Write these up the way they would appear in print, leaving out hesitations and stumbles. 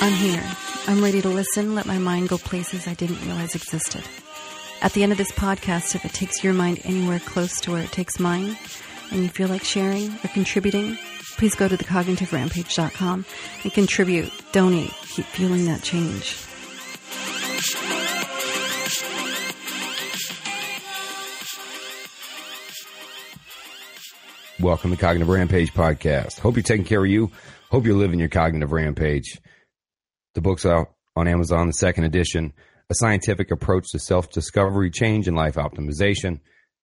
I'm here. I'm ready to listen, let my mind go places I didn't realize existed. At the end of this podcast, if it takes your mind anywhere close to where it takes mine, and you feel like sharing or contributing, please go to thecognitiveRampage.com and contribute, donate, keep fueling that change. Welcome to Cognitive Rampage Podcast. Hope you're taking care of you. Hope you're living your cognitive rampage. The book's out on Amazon, the second edition, A Scientific Approach to Self-Discovery, Change, and Life Optimization.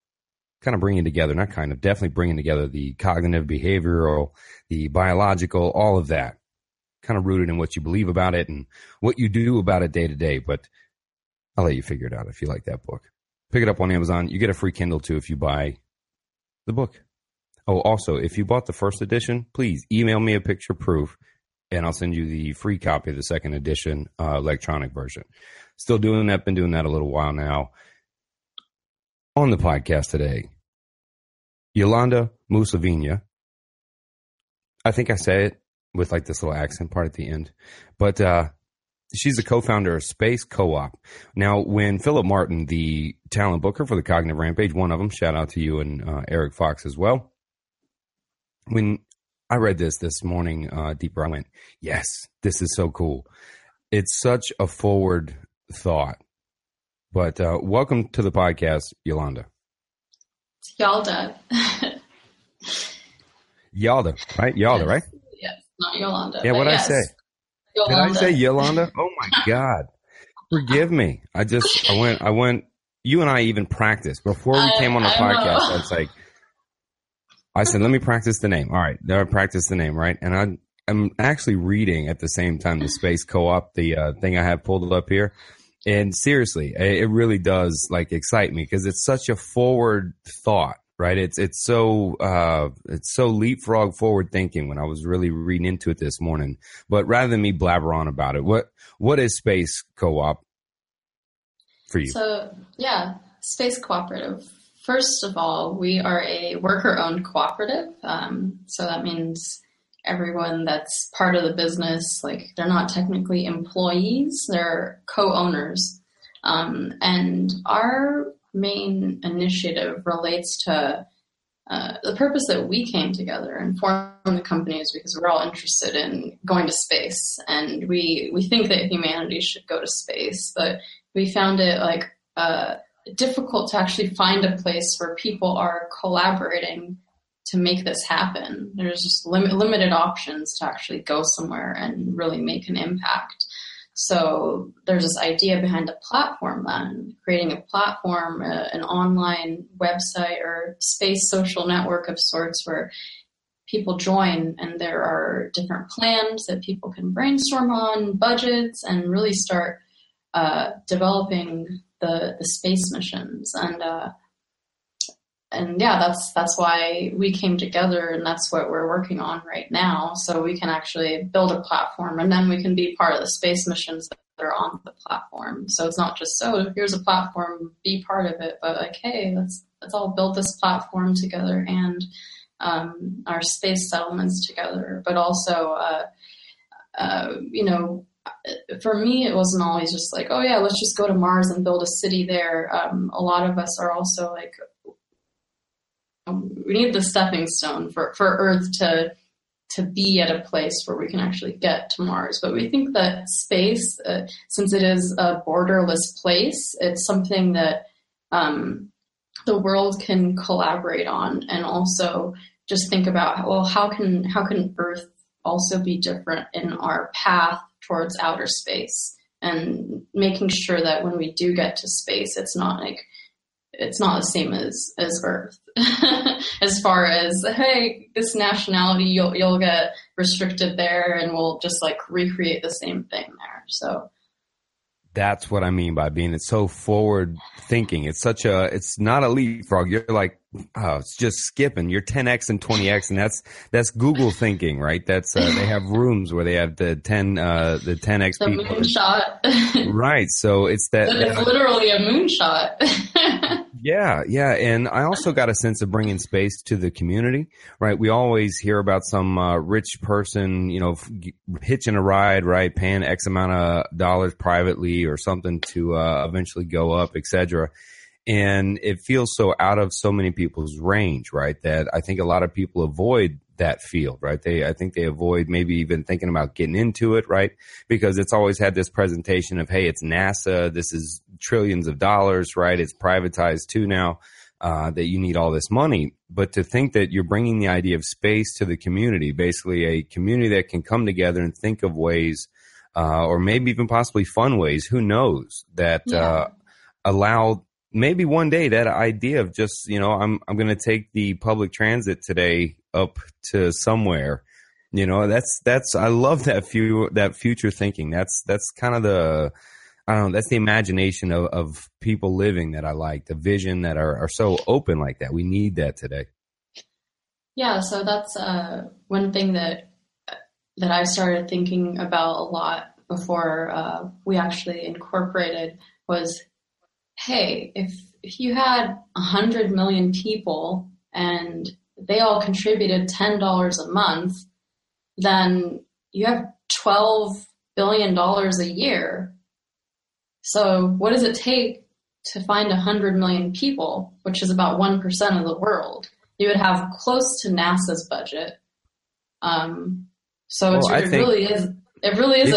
Definitely bringing together the cognitive, behavioral, the biological, all of that. Kind of rooted in what you believe about it and what you do about it day to day. But I'll let you figure it out if you like that book. Pick it up on Amazon. You get a free Kindle too if you buy the book. Oh, also, if you bought the first edition, please email me a picture proof, and I'll send you the free copy of the second edition electronic version. Still doing that, been doing that a little while now. On the podcast today, Yolanda Musavina. I think I say it with like this little accent part at the end, but she's the co-founder of Space Co-op. Now, when Philip Martin, the talent booker for the Cognitive Rampage, one of them, shout out to you and Eric Fox as well. When I read this morning, deeper, I went, yes, this is so cool. It's such a forward thought. But welcome to the podcast, Yolanda. It's Yalda. Yalda, right? Yalda, right? Yes, not Yolanda. Yeah, what'd I say? Yolanda. Did I say Yolanda? Oh my God. Forgive me. I went, you and I even practiced. Before we came on the podcast, I said, let me practice the name. All right, there I practiced the name, right? And I'm actually reading at the same time the Space Co-op, the thing I have pulled up here. And seriously, it really does like excite me because it's such a forward thought, right? It's so leapfrog forward thinking when I was really reading into it this morning. But rather than me blabber on about it, what is Space Co-op for you? So yeah, Space Cooperative. First of all, we are a worker-owned cooperative. So that means everyone that's part of the business, like they're not technically employees, they're co-owners. And our main initiative relates to the purpose that we came together and formed the company is because we're all interested in going to space. And we think that humanity should go to space, but we found it difficult to actually find a place where people are collaborating to make this happen. There's just limited options to actually go somewhere and really make an impact. So there's this idea behind a platform then, creating a platform, an online website or space social network of sorts where people join and there are different plans that people can brainstorm on, budgets, and really start developing the space missions. And yeah, that's why we came together, and that's what we're working on right now. So we can actually build a platform, and then we can be part of the space missions that are on the platform. So it's not just, here's a platform, be part of it, but like, hey, let's all build this platform together and our space settlements together. But also, for me, it wasn't always just like, oh yeah, let's just go to Mars and build a city there. A lot of us are also like, we need the stepping stone for Earth to be at a place where we can actually get to Mars. But we think that space, since it is a borderless place, it's something that the world can collaborate on, and also just think about, well, how can Earth also be different in our path towards outer space, and making sure that when we do get to space, it's not the same as Earth. As far as, hey, this nationality, you'll get restricted there, and we'll just like recreate the same thing there. So that's what I mean by being it's so forward thinking. It's not a leapfrog. You're like, it's just skipping. You're 10x and 20x, and that's Google thinking, right? That's they have rooms where they have the 10x the people. Moonshot. Right. So it's that. It's literally a moonshot. Yeah, yeah. And I also got a sense of bringing space to the community, right? We always hear about some rich person, hitching a ride, right? Paying X amount of dollars privately or something to eventually go up, et cetera. And it feels so out of so many people's range, right? That I think a lot of people avoid that field, right? I think they avoid maybe even thinking about getting into it, right? Because it's always had this presentation of, hey, it's NASA. This is trillions of dollars, right? It's privatized too now, that you need all this money. But to think that you're bringing the idea of space to the community, basically a community that can come together and think of ways, or maybe even possibly fun ways, who knows, that, allow maybe one day that idea of just, I'm going to take the public transit today up to somewhere, that's, I love that future thinking. That's kind of that's the imagination of people living that I like, the vision that are so open like that. We need that today. Yeah. So that's, one thing that I started thinking about a lot before, we actually incorporated was, hey, if you had 100 million people and they all contributed $10 a month, then you have $12 billion a year. So what does it take to find 100 million people, which is about 1% of the world? You would have close to NASA's budget. It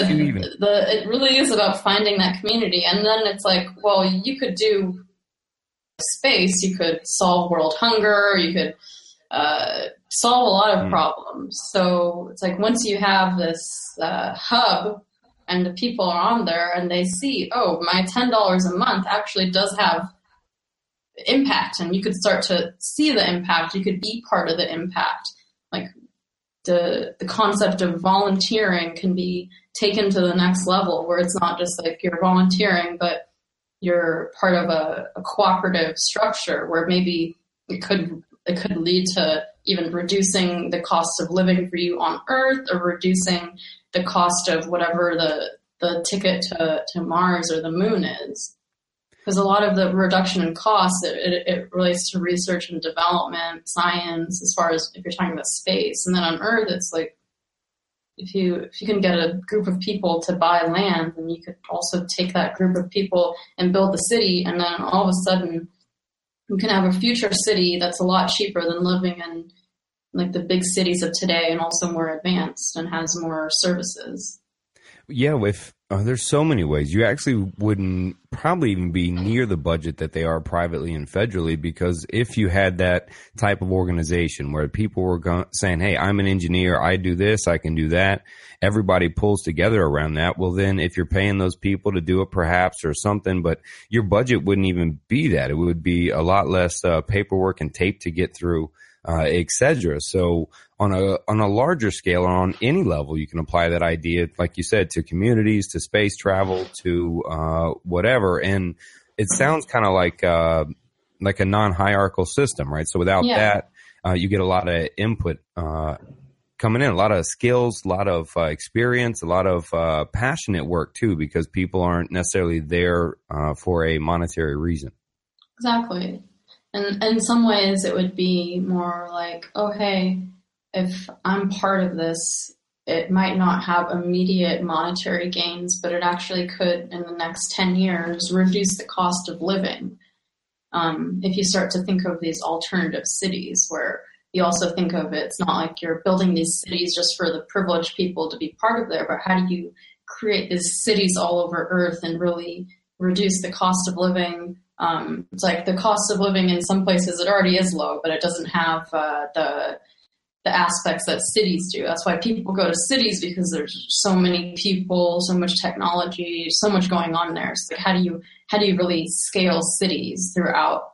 really is about finding that community. And then it's like, well, you could do space, you could solve world hunger, you could solve a lot of problems. So it's like once you have this hub and the people are on there and they see, oh, my $10 a month actually does have impact, and you could start to see the impact, you could be part of the impact. Like the concept of volunteering can be taken to the next level, where it's not just like you're volunteering, but you're part of a cooperative structure where maybe it could lead to even reducing the cost of living for you on Earth, or reducing the cost of whatever the ticket to Mars or the moon is. Because a lot of the reduction in costs, it relates to research and development, science, as far as if you're talking about space. And then on Earth, it's like, if you can get a group of people to buy land, then you could also take that group of people and build the city, and then all of a sudden you can have a future city that's a lot cheaper than living in like the big cities of today, and also more advanced and has more services. Yeah, there's so many ways. You actually wouldn't probably even be near the budget that they are privately and federally, because if you had that type of organization where people were saying, hey, I'm an engineer, I do this, I can do that, everybody pulls together around that, well then if you're paying those people to do it perhaps or something, but your budget wouldn't even be that. It would be a lot less paperwork and tape to get through, et cetera. So on a larger scale, or on any level, you can apply that idea, like you said, to communities, to space travel, to whatever. And it sounds kind of like a non-hierarchical system, right? So without that, you get a lot of input coming in, a lot of skills, a lot of experience, a lot of passionate work too, because people aren't necessarily there for a monetary reason. Exactly. And in some ways, it would be more like, oh, hey, if I'm part of this, it might not have immediate monetary gains, but it actually could, in the next 10 years, reduce the cost of living. If you start to think of these alternative cities, where you also think of it's not like you're building these cities just for the privileged people to be part of there, but how do you create these cities all over Earth and really reduce the cost of living? It's like the cost of living in some places, it already is low, but it doesn't have the aspects that cities do. That's why people go to cities, because there's so many people, so much technology, so much going on there. So how do you really scale cities throughout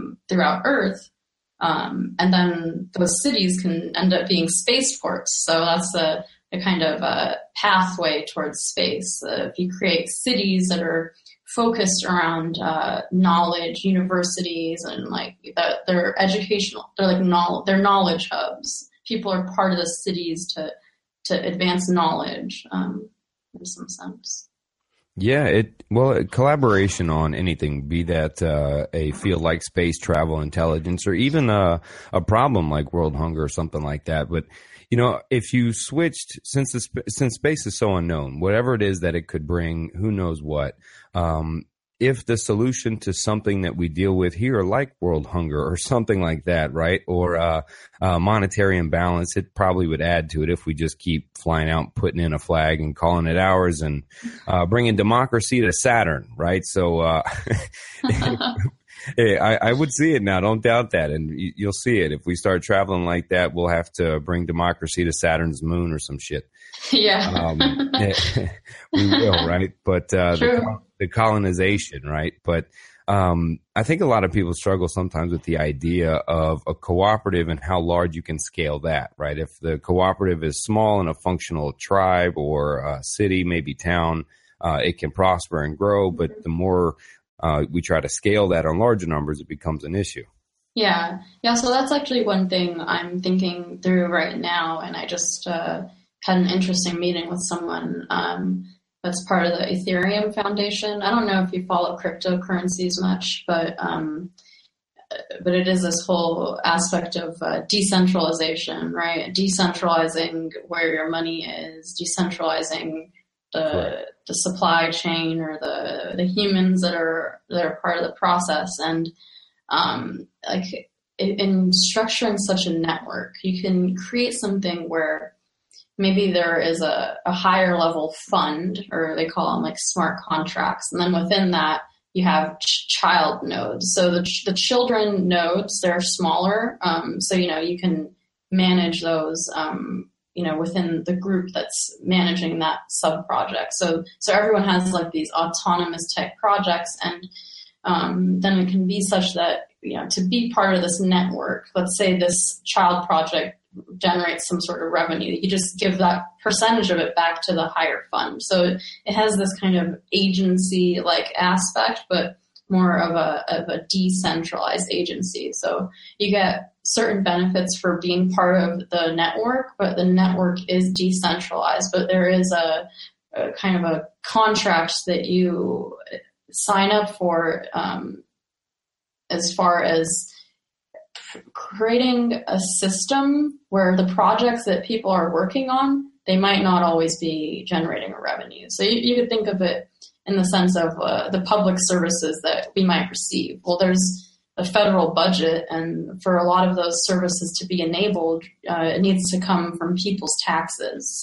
Earth? And then those cities can end up being spaceports. So that's the kind of pathway towards space. If you create cities that are focused around knowledge, universities, and like they're educational, they're knowledge hubs. People are part of the cities to advance knowledge in some sense. Yeah, collaboration on anything, be that a field like space travel, intelligence, or even a problem like world hunger or something like that. But if you switched, since space is so unknown, whatever it is that it could bring, who knows what. If the solution to something that we deal with here, like world hunger or something like that, right, or monetary imbalance, it probably would add to it if we just keep flying out, putting in a flag and calling it ours and bringing democracy to Saturn, right? So I would see it now. Don't doubt that. And you'll see it. If we start traveling like that, we'll have to bring democracy to Saturn's moon or some shit. Yeah. We will, right? But the colonization, right? But I think a lot of people struggle sometimes with the idea of a cooperative and how large you can scale that, right? If the cooperative is small in a functional tribe or a city, maybe town, it can prosper and grow. But the more we try to scale that on larger numbers, it becomes an issue. Yeah. So that's actually one thing I'm thinking through right now. And I just had an interesting meeting with someone that's part of the Ethereum Foundation. I don't know if you follow cryptocurrencies much, but it is this whole aspect of decentralization, right? Decentralizing where your money is, decentralizing the supply chain or the humans that are part of the process. And like in structuring such a network, you can create something where maybe there is a higher level fund, or they call them like smart contracts. And then within that, you have child nodes. So the children nodes, they're smaller. So, you can manage those, within the group that's managing that sub project. So everyone has like these autonomous type projects. And then it can be such that, to be part of this network, let's say this child project generates some sort of revenue, you just give that percentage of it back to the higher fund. So it has this kind of agency like aspect, but more of a decentralized agency. So you get certain benefits for being part of the network, but the network is decentralized. But there is a kind of a contract that you sign up for as far as creating a system where the projects that people are working on, they might not always be generating a revenue. So you could think of it in the sense of the public services that we might receive. Well, there's a federal budget, and for a lot of those services to be enabled, it needs to come from people's taxes.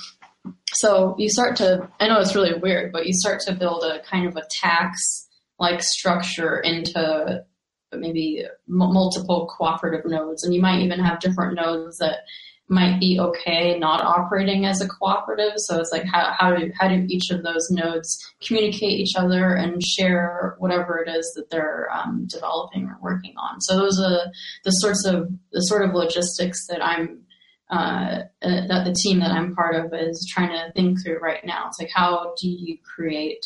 So you start to, I know it's really weird, but you start to build a kind of a tax-like structure into maybe multiple cooperative nodes. And you might even have different nodes that might be okay not operating as a cooperative. So it's like how do each of those nodes communicate each other and share whatever it is that they're developing or working on. So those are the sort of logistics that that the team that I'm part of is trying to think through right now. It's like, how do you create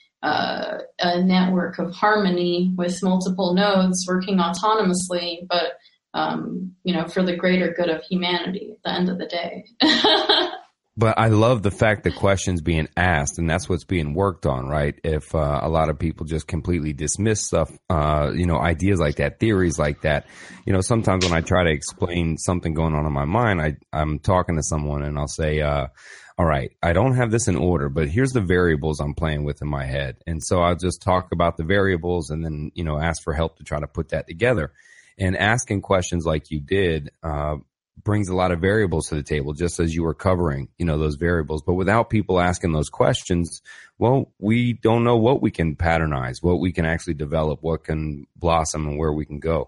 a network of harmony with multiple nodes working autonomously, but for the greater good of humanity at the end of the day. But I love the fact that questions being asked, and that's what's being worked on, right? If a lot of people just completely dismiss stuff, ideas like that, theories like that, sometimes when I try to explain something going on in my mind, I'm talking to someone and I'll say, all right, I don't have this in order, but here's the variables I'm playing with in my head. And so I'll just talk about the variables and then, ask for help to try to put that together. And asking questions like you did brings a lot of variables to the table, just as you were covering, those variables. But without people asking those questions, well, we don't know what we can patternize, what we can actually develop, what can blossom, and where we can go.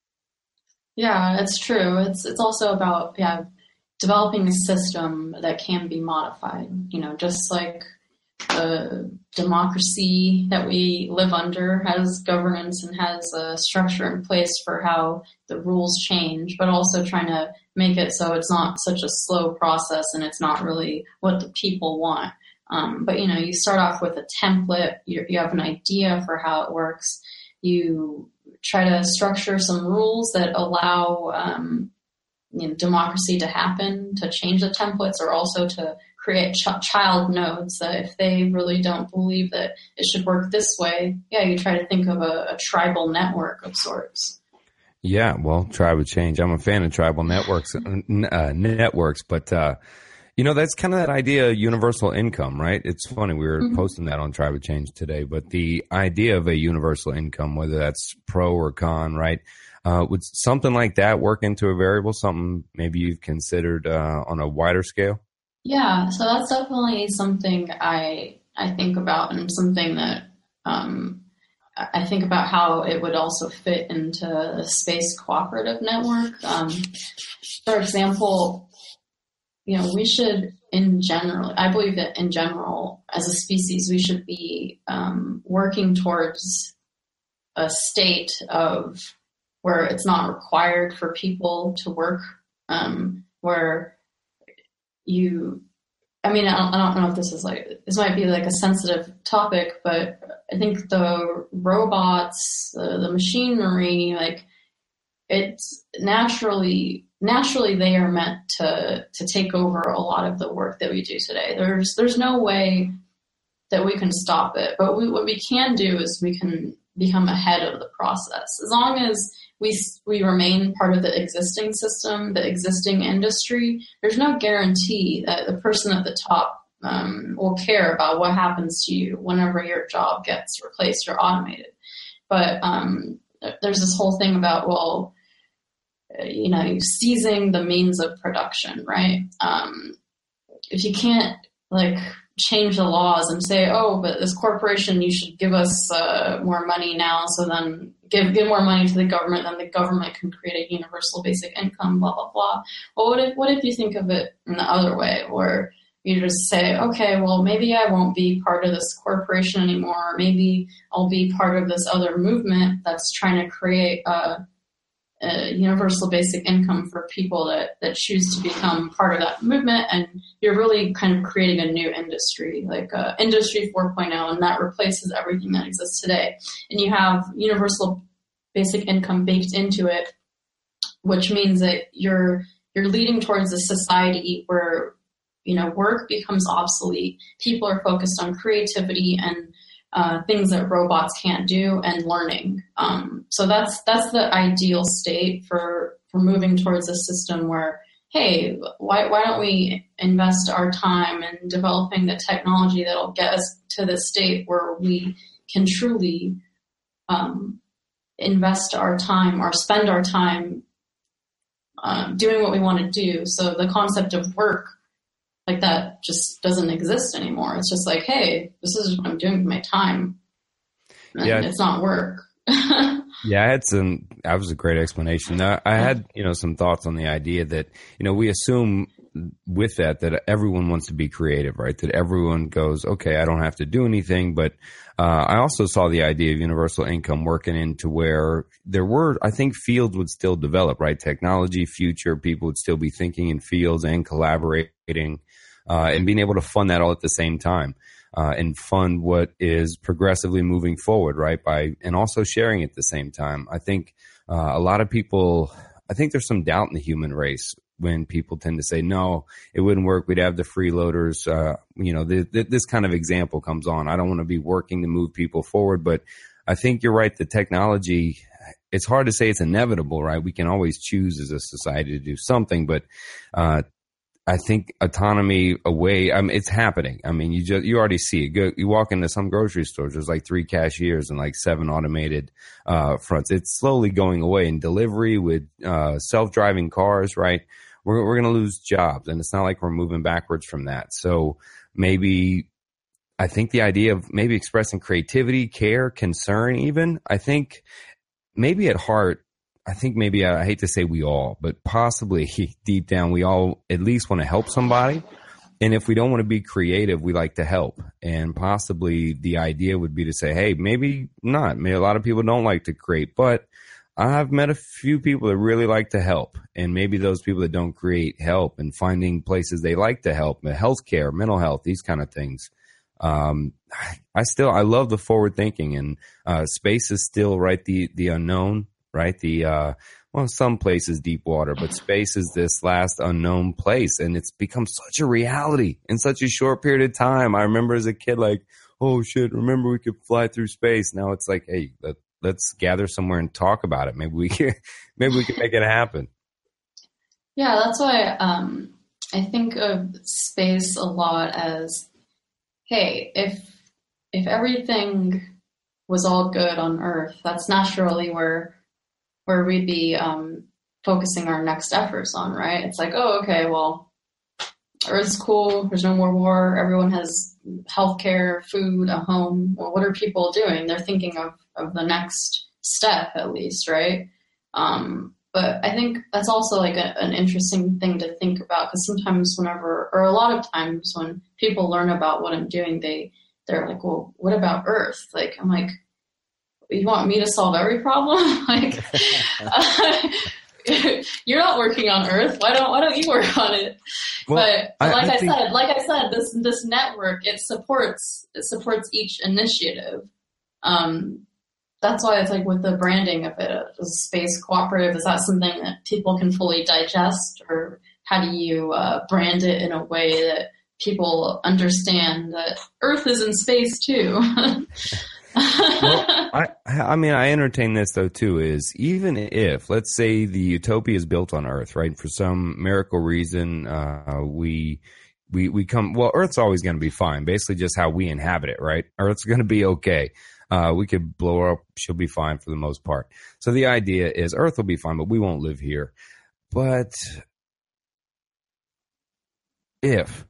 Yeah, it's true. It's also about, developing a system that can be modified, just like the democracy that we live under has governance and has a structure in place for how the rules change, but also trying to make it so it's not such a slow process and it's not really what the people want. But, you start off with a template, you have an idea for how it works. You try to structure some rules that allow democracy to happen, to change the templates, or also to create child nodes that if they really don't believe that it should work this way, yeah, you try to think of a tribal network of sorts. Yeah, well, tribal change. I'm a fan of tribal networks, but that's kind of that idea of universal income, right? It's funny. We were posting that on Tribal Change today, but the idea of a universal income, whether that's pro or con, right? Would something like that work into a variable, something maybe you've considered on a wider scale? Yeah, so that's definitely something I think about, and something that I think about how it would also fit into the space cooperative network. For example, we should, I believe that in general, as a species, we should be working towards a state of where it's not required for people to work, where I don't know if this might be like a sensitive topic, but I think the robots, the machinery, like it's naturally they are meant to take over a lot of the work that we do today. There's no way that we can stop it, but what we can do is we can become ahead of the process. As long as we remain part of the existing system, the existing industry, there's no guarantee that the person at the top will care about what happens to you whenever your job gets replaced or automated. But there's this whole thing about, seizing the means of production, right? If you can't change the laws and say, oh, but this corporation, you should give us more money now, so then give more money to the government, then the government can create a universal basic income, blah, blah, blah. Well, what if you think of it in the other way, where you just say, okay, well, maybe I won't be part of this corporation anymore. Maybe I'll be part of this other movement that's trying to create a universal basic income for people that choose to become part of that movement. And you're really kind of creating a new industry, like Industry 4.0, and that replaces everything that exists today. And you have universal basic income baked into it, which means that you're leading towards a society where, work becomes obsolete. People are focused on creativity and things that robots can't do, and learning. So that's the ideal state for moving towards a system where, hey, why don't we invest our time in developing the technology that'll get us to the state where we can truly invest our time or spend our time doing what we want to do. So the concept of work like that just doesn't exist anymore. It's just like, hey, this is what I'm doing with my time. And it's not work. Yeah, that was a great explanation. I had, some thoughts on the idea that, we assume with that everyone wants to be creative, right? That everyone goes, okay, I don't have to do anything. But I also saw the idea of universal income working into where I think fields would still develop, right? Technology, future, people would still be thinking in fields and collaborating and being able to fund that all at the same time. And fund what is progressively moving forward, right? And also sharing at the same time. I think a lot of people, I think there's some doubt in the human race when people tend to say, no, it wouldn't work. We'd have the freeloaders. This kind of example comes on. I don't want to be working to move people forward, but I think you're right. The technology, it's hard to say it's inevitable, right? We can always choose as a society to do something, but, I think autonomy away. It's happening. You already see it. You walk into some grocery stores. There's like 3 cashiers and like 7 automated fronts. It's slowly going away. In delivery with self-driving cars, right? We're going to lose jobs, and it's not like we're moving backwards from that. So I think the idea of maybe expressing creativity, care, concern, even. I think maybe at heart. I think maybe I hate to say we all, but possibly deep down, we all at least want to help somebody. And if we don't want to be creative, we like to help. And possibly the idea would be to say, hey, maybe not. Maybe a lot of people don't like to create, but I've met a few people that really like to help. And maybe those people that don't create help and finding places they like to help, healthcare, mental health, these kind of things. I love the forward thinking, and space is still right. The unknown. Right. well, some places deep water, but space is this last unknown place, and it's become such a reality in such a short period of time. I remember as a kid, like, oh shit, remember we could fly through space. Now it's like, hey, let's gather somewhere and talk about it. Maybe we can make it happen. Yeah, that's why I think of space a lot as, hey, if everything was all good on Earth, that's naturally where we'd be focusing our next efforts on, right? It's like, oh, okay, well, Earth's cool. There's no more war. Everyone has healthcare, food, a home. Well, what are people doing? They're thinking of the next step, at least, right? But I think that's also like an interesting thing to think about, because sometimes or a lot of times when people learn about what I'm doing, they're like, well, what about Earth? Like, I'm like, you want me to solve every problem? Like, you're not working on Earth. Why don't you work on it? Well, but like I said, this network, it supports each initiative. That's why it's like with the branding of it, a space cooperative, is that something that people can fully digest, or how do you brand it in a way that people understand that Earth is in space too? Well, I mean, I entertain this though too, is even if, let's say the utopia is built on Earth, right? For some miracle reason, we come, well, Earth's always going to be fine, basically just how we inhabit it, right? Earth's going to be okay. We could blow her up. She'll be fine for the most part. So the idea is Earth will be fine, but we won't live here. But if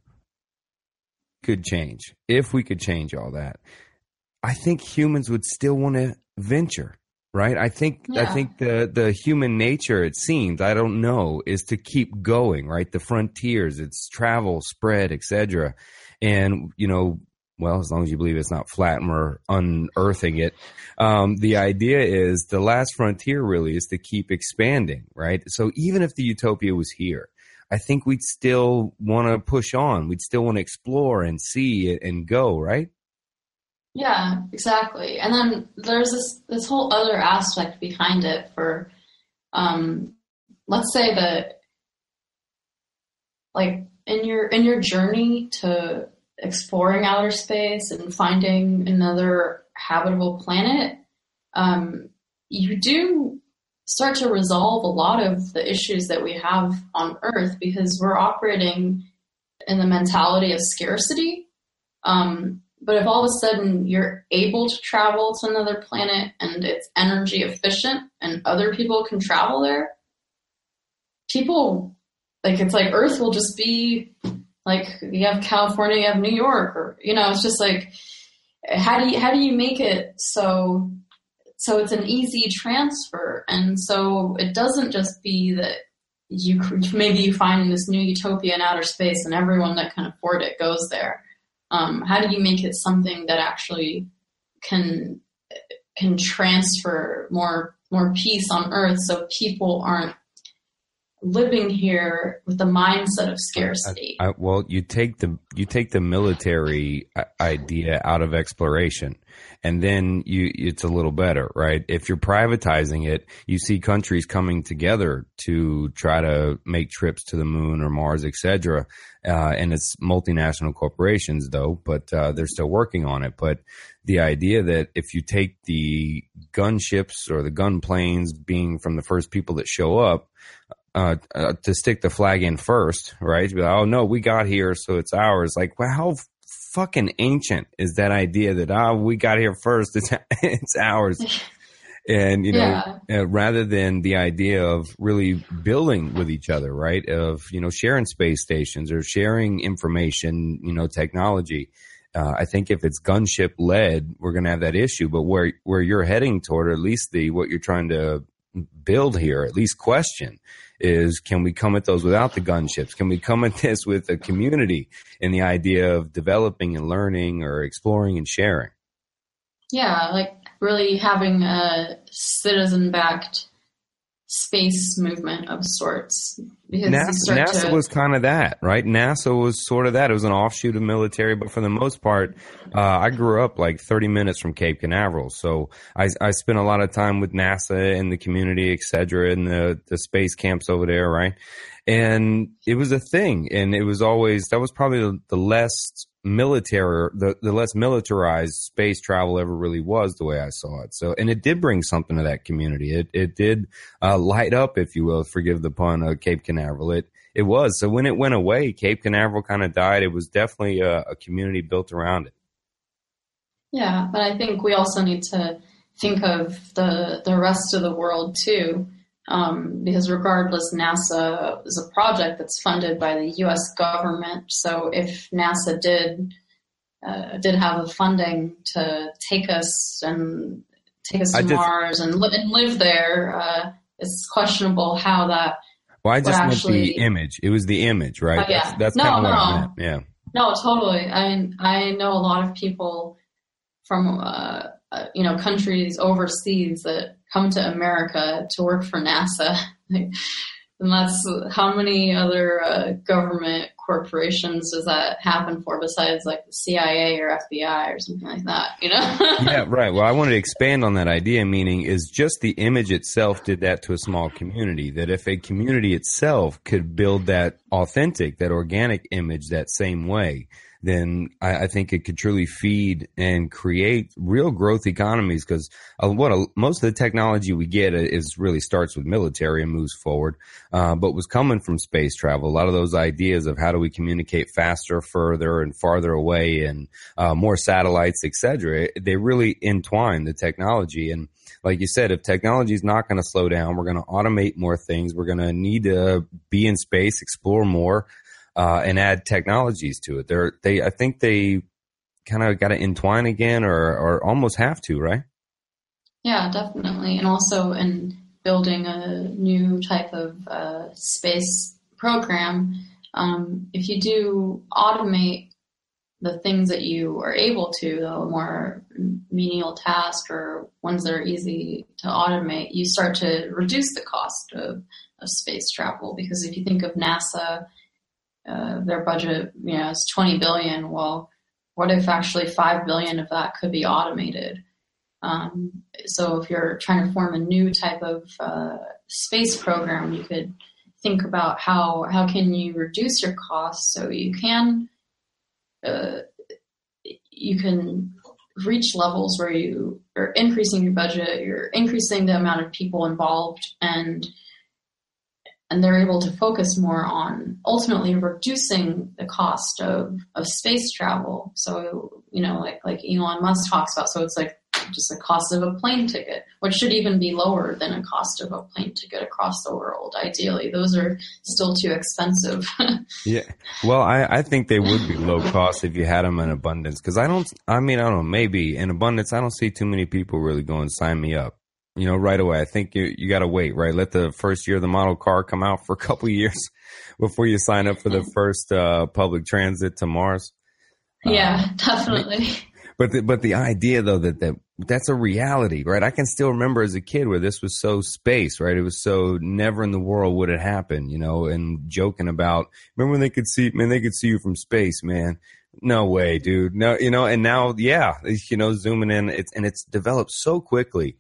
we could change all that, I think humans would still want to venture, right? I think the human nature, it seems, I don't know, is to keep going, right? The frontiers, it's travel, spread, etc. And, well, as long as you believe it's not flat and we're unearthing it, the idea is the last frontier really is to keep expanding, right? So even if the utopia was here, I think we'd still want to push on. We'd still want to explore and see and go, right? Yeah, exactly. And then there's this whole other aspect behind it for, let's say that, like, in your journey to exploring outer space and finding another habitable planet, you do start to resolve a lot of the issues that we have on Earth, because we're operating in the mentality of scarcity. But if all of a sudden you're able to travel to another planet and it's energy efficient and other people can travel there, it's like Earth will just be like, you have California, you have New York, or, it's just like, how do you make it so it's an easy transfer? And so it doesn't just be that maybe you find this new utopia in outer space and everyone that can afford it goes there. How do you make it something that actually can transfer more peace on Earth, so people aren't living here with the mindset of scarcity? Well, you take the military idea out of exploration, and then it's a little better, right? If you're privatizing it, you see countries coming together to try to make trips to the moon or Mars, etc. And it's multinational corporations, though, but they're still working on it. But the idea that if you take the gunships or the gun planes being from the first people that show up, to stick the flag in first, right? To be like, oh no, we got here, so it's ours. Like, well, how fucking ancient is that idea that, we got here first, it's ours. And, rather than the idea of really building with each other, right? Of, sharing space stations or sharing information, technology. I think if it's gunship led, we're going to have that issue. But where you're heading toward, or at least what you're trying to build here, at least question, is, can we come at those without the gunships? Can we come at this with a community and the idea of developing and learning or exploring and sharing? Yeah, like really having a citizen-backed space movement of sorts. Because NASA was kind of that, right? NASA was sort of that. It was an offshoot of military, but for the most part, I grew up like 30 minutes from Cape Canaveral. So I spent a lot of time with NASA and the community, et cetera, and the space camps over there, right? And it was a thing. And it was always, that was probably the less military, the less militarized space travel ever really was, the way I saw it. So, and it did bring something to that community. It did light up, if you will, forgive the pun, Cape Canaveral. It was. So when it went away, Cape Canaveral kind of died. It was definitely a community built around it. Yeah, but I think we also need to think of the rest of the world too. Because regardless, NASA is a project that's funded by the U.S. government. So if NASA did have the funding to take us to Mars and live there, it's questionable how that. Well, I just meant the image. It was the image, right? Yeah. That's kind of what I meant. Yeah. No, totally. I know a lot of people from countries overseas that come to America to work for NASA. And that's how many other government corporations does that happen for besides like the CIA or FBI or something like that, Yeah, right. Well, I wanted to expand on that idea, meaning is just the image itself did that to a small community, that if a community itself could build that authentic, that organic image that same way, then I think it could truly feed and create real growth economies, because most of the technology we get is really starts with military and moves forward, but was coming from space travel. A lot of those ideas of how do we communicate faster, further, and farther away, and more satellites, etc. They really entwine the technology. And like you said, if technology is not going to slow down, we're going to automate more things. We're going to need to be in space, explore more. And add technologies to it. I think they kind of got to entwine again, or almost have to, right? Yeah, definitely. And also in building a new type of space program, if you do automate the things that you are able to, the more menial tasks or ones that are easy to automate, you start to reduce the cost of space travel. Because if you think of NASA, their budget, is $20 billion. Well, what if actually $5 billion of that could be automated? So if you're trying to form a new type of space program, you could think about how can you reduce your costs so you can reach levels where you are increasing your budget, you're increasing the amount of people involved, and they're able to focus more on ultimately reducing the cost of space travel. So, like Elon Musk talks about, so it's like just the cost of a plane ticket, which should even be lower than a cost of a plane ticket across the world. Ideally, those are still too expensive. Yeah. Well, I think they would be low cost if you had them in abundance. Because I don't know, maybe in abundance, I don't see too many people really going, sign me up. Right away. I think you got to wait, right? Let the first year of the model car come out for a couple of years before you sign up for the first public transit to Mars. Yeah, definitely. But the idea though that's a reality, right? I can still remember as a kid where this was so space, right? It was so never in the world would it happen, and joking about, remember when they could see you from space, man. No way, dude. No, and now, yeah, zooming in, it's developed so quickly.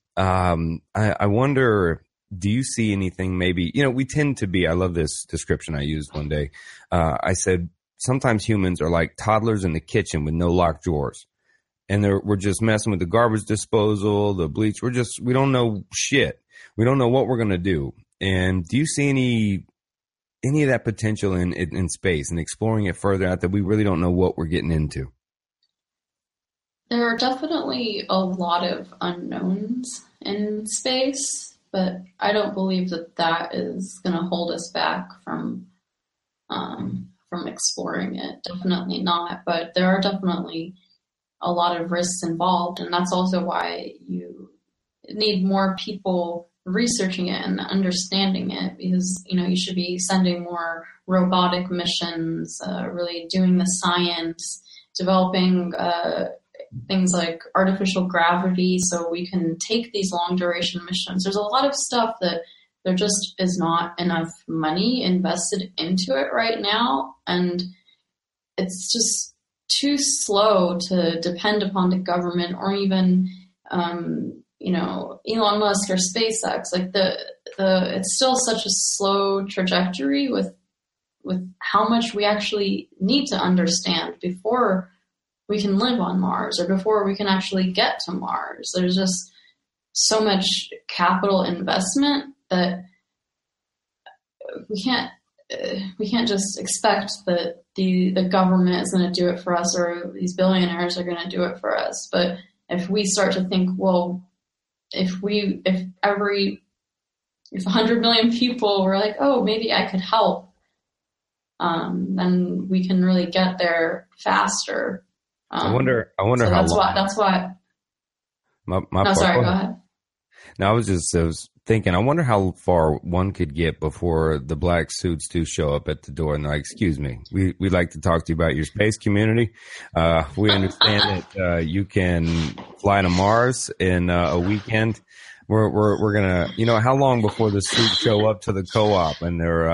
I wonder, do you see anything maybe, we tend to be, I love this description I used one day. I said, sometimes humans are like toddlers in the kitchen with no locked drawers. And we're just messing with the garbage disposal, the bleach. We don't know shit. We don't know what we're going to do. And do you see any of that potential in space and exploring it further out that we really don't know what we're getting into? There are definitely a lot of unknowns in space, but I don't believe that is going to hold us back from exploring it. Definitely not. But there are definitely a lot of risks involved, and that's also why you need more people researching it and understanding it, because you should be sending more robotic missions, really doing the science, developing things like artificial gravity so we can take these long duration missions. There's a lot of stuff that there just is not enough money invested into it right now. And it's just too slow to depend upon the government or even, Elon Musk or SpaceX. Like it's still such a slow trajectory with how much we actually need to understand before we can live on Mars or before we can actually get to Mars. There's just so much capital investment that we can't just expect that the government is going to do it for us or these billionaires are going to do it for us. But if we start to think, well, if 100 million people were like, oh, maybe I could help, then we can really get there faster. I wonder so how that's long. That's why. No, sorry. Go ahead. No, I was thinking, I wonder how far one could get before the black suits do show up at the door and they're like, excuse me, we'd like to talk to you about your space community. We understand that you can fly to Mars in a weekend. We're gonna, how long before the suits show up to the co-op and they're,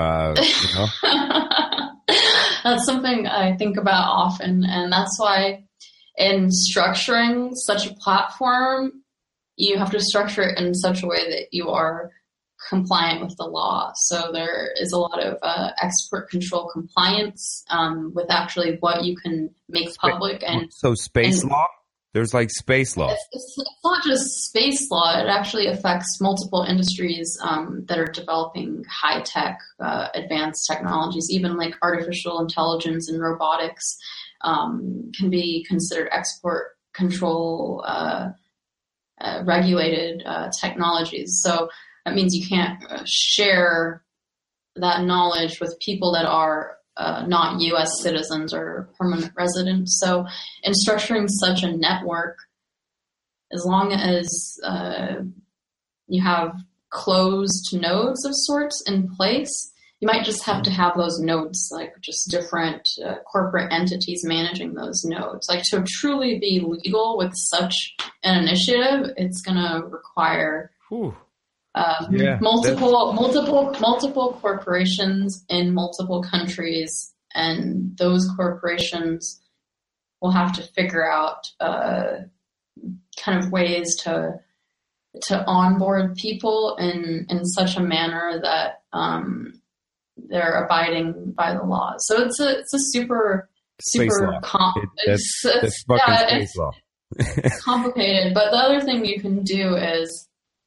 That's something I think about often, and that's why in structuring such a platform, you have to structure it in such a way that you are compliant with the law. So there is a lot of export control compliance with actually what you can make public. And so space law? There's like space law. It's not just space law. It actually affects multiple industries that are developing high-tech, advanced technologies. Even like artificial intelligence and robotics can be considered export control regulated technologies. So that means you can't share that knowledge with people that are not U.S. citizens or permanent residents. So in structuring such a network, as long as you have closed nodes of sorts in place, you might just have to have those nodes, like just different corporate entities managing those nodes. Like to truly be legal with such an initiative, it's going to require multiple corporations in multiple countries, and those corporations will have to figure out kind of ways to onboard people in such a manner that they're abiding by the law. So it's a super it's complicated. But the other thing you can do is,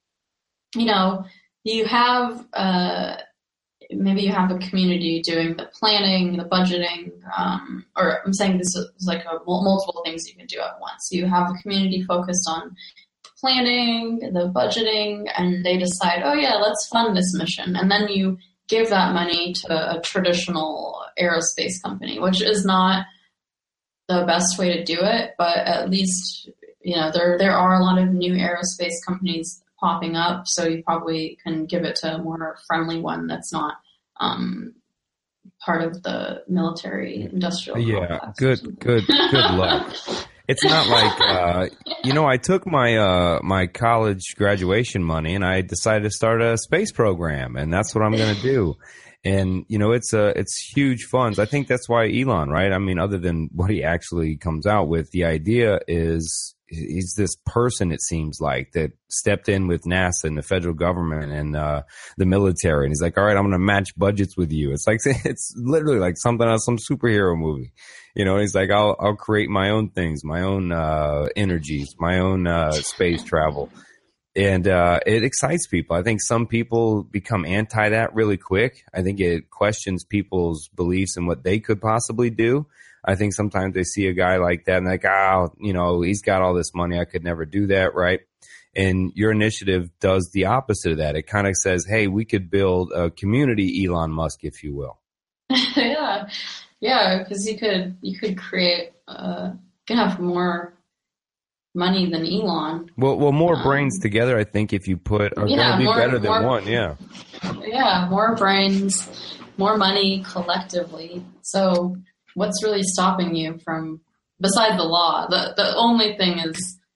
you have maybe you have a community doing the planning, the budgeting, or I'm saying this is like multiple things you can do at once. You have a community focused on planning, the budgeting, and they decide, oh yeah, let's fund this mission. And then you give that money to a traditional aerospace company, which is not the best way to do it, but at least, there are a lot of new aerospace companies popping up, so you probably can give it to a more friendly one that's not part of the military industrial complex. Good luck. It's not like I took my college graduation money and I decided to start a space program, and that's what I'm going to do. And it's huge funds. I think that's why Elon, right? I mean, other than what he actually comes out with, the idea is he's this person, it seems like, that stepped in with NASA and the federal government and the military, and he's like, all right, I'm going to match budgets with you. It's like, it's literally like something out of some superhero movie. He's like, I'll create my own things, my own energies, my own space travel. And it excites people. I think some people become anti that really quick. I think it questions people's beliefs in what they could possibly do. I think sometimes they see a guy like that and like, he's got all this money, I could never do that, right? And your initiative does the opposite of that. It kind of says, hey, we could build a community Elon Musk, if you will. Yeah, because you could create, you can have more money than Elon. Well, more brains together, I think, if you put, are going to be better than one, yeah. Yeah, more brains, more money collectively. So what's really stopping you from, besides the law? The only thing is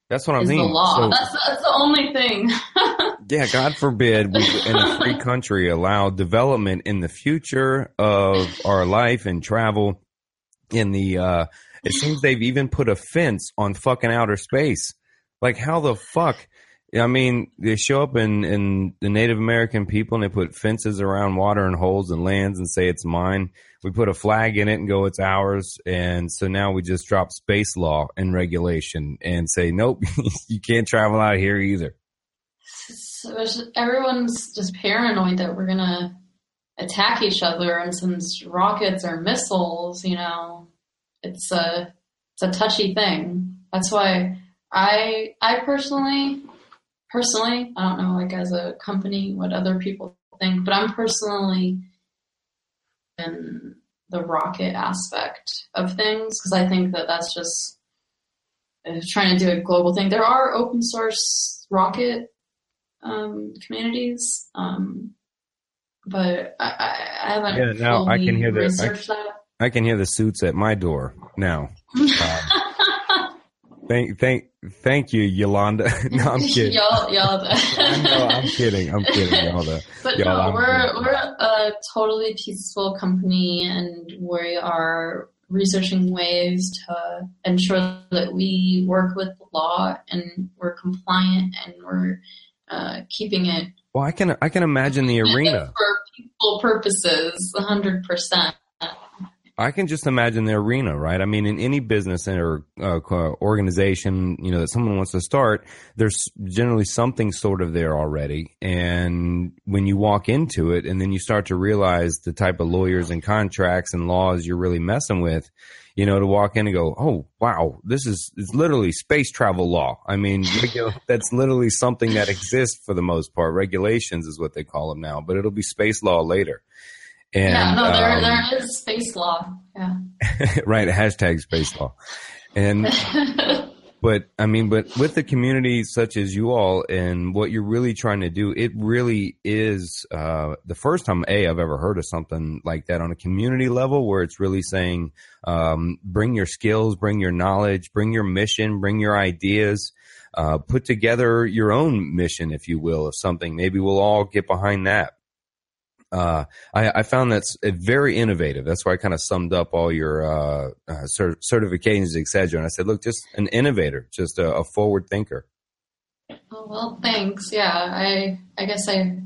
That's what I is mean. the law. So, That's the only thing. yeah, God forbid we in a free country allow development in the future of our life and travel in the, it seems they've even put a fence on fucking outer space. Like, how the fuck? I mean, they show up in the Native American people and they put fences around water and holes and lands and say it's mine. We put a flag in it and go, it's ours. And so now we just drop space law and regulation and say, nope, you can't travel out here either. So everyone's just paranoid that we're going to attack each other and send rockets or missiles, you know. It's a touchy thing. That's why I personally, I don't know, like as a company, what other people think, but I'm personally in the rocket aspect of things because I think that that's just trying to do a global thing. There are open source rocket communities, but I haven't fully researched that. I can hear the suits at my door now. Thank you, Yolanda. No, I'm kidding. Yolanda. No, I'm kidding, Yolanda. But no, we're a totally peaceful company, and we are researching ways to ensure that we work with the law and we're compliant and we're keeping it. Well, I can imagine the arena for peaceful purposes, 100%. I can just imagine the arena, right? I mean, in any business or organization, you know, that someone wants to start, there's generally something sort of there already. And when you walk into it and then you start to realize the type of lawyers and contracts and laws you're really messing with, you know, to walk in and go, oh, wow, it's literally space travel law. I mean, that's literally something that exists for the most part. Regulations is what they call them now, but it'll be space law later. And, there is space law. Yeah. Right. Hashtag space law. And, but with the community such as you all and what you're really trying to do, it really is, the first time I've ever heard of something like that on a community level where it's really saying, bring your skills, bring your knowledge, bring your mission, bring your ideas, put together your own mission, if you will, of something. Maybe we'll all get behind that. I found that's very innovative. That's why I kind of summed up all your certifications, et cetera. And I said, look, just an innovator, just a forward thinker. Oh, well, thanks. Yeah, I guess I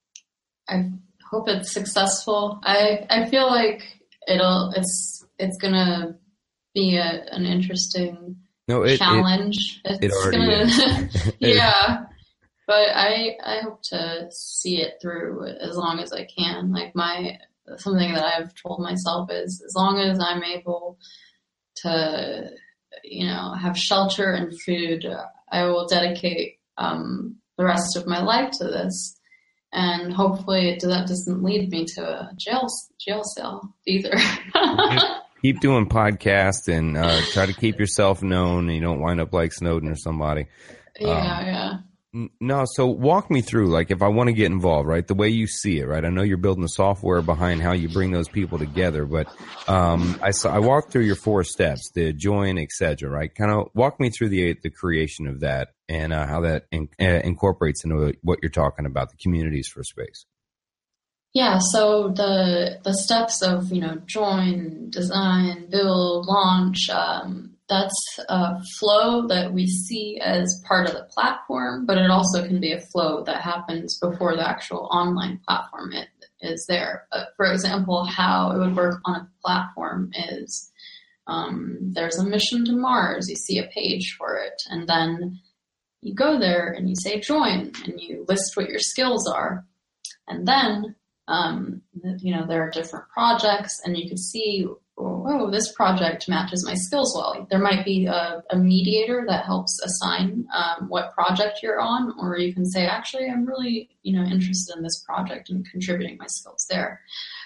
hope it's successful. I feel like it's gonna be an interesting challenge. It already is. Yeah. But I hope to see it through as long as I can. Like something that I've told myself is as long as I'm able to, you know, have shelter and food, I will dedicate the rest of my life to this. And hopefully that doesn't lead me to a jail cell either. Keep doing podcasts and try to keep yourself known and you don't wind up like Snowden or somebody. Yeah. No, so walk me through, like, if I want to get involved, right, the way you see it, right? I know you're building the software behind how you bring those people together, but I walked through your 4 steps, the join, et cetera, right? Kind of walk me through the creation of that and how that incorporates into what you're talking about, the communities for space. Yeah, so the steps of, you know, join, design, build, launch, that's a flow that we see as part of the platform, but it also can be a flow that happens before the actual online platform is there. For example, how it would work on a platform is there's a mission to Mars. You see a page for it, and then you go there and you say join, and you list what your skills are. And then, you know, there are different projects, and you can see, oh, this project matches my skills well. There might be a mediator that helps assign what project you're on, or you can say, actually, I'm really, you know, interested in this project and contributing my skills there.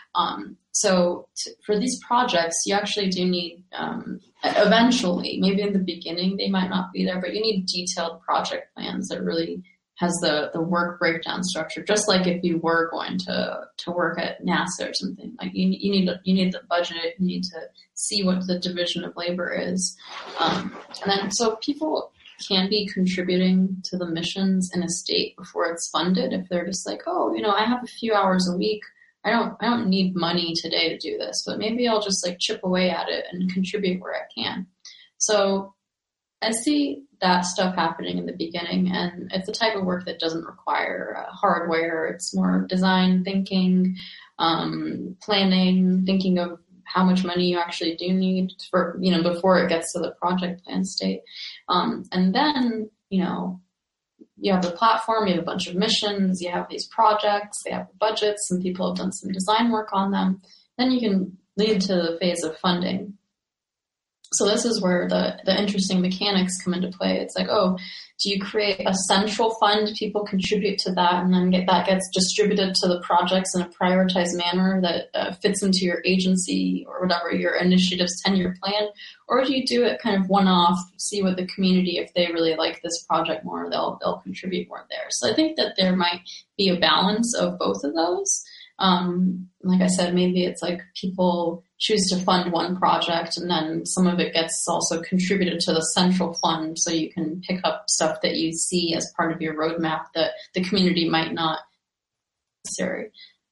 So for these projects, you actually do need, eventually, maybe in the beginning, they might not be there, but you need detailed project plans that really has the work breakdown structure. Just like if you were going to work at NASA or something, like you need the budget, you need to see what the division of labor is, and then so people can be contributing to the missions in a state before it's funded. If they're just like, oh, I have a few hours a week. I don't need money today to do this, but maybe I'll just like chip away at it and contribute where I can. So I see that stuff happening in the beginning, and it's the type of work that doesn't require hardware. It's more design thinking, planning, thinking of how much money you actually do need for, before it gets to the project plan state. And then, you have the platform, you have a bunch of missions, you have these projects, they have budgets, and people have done some design work on them. Then you can lead to the phase of funding. So this is where the interesting mechanics come into play. It's like, oh, do you create a central fund? People contribute to that, and then that gets distributed to the projects in a prioritized manner that fits into your agency or whatever, your initiative's 10-year plan? Or do you do it kind of one-off, see what the community, if they really like this project more, they'll contribute more there. So I think that there might be a balance of both of those. Like I said, maybe it's like people choose to fund one project and then some of it gets also contributed to the central fund, so you can pick up stuff that you see as part of your roadmap that the community might not necessary.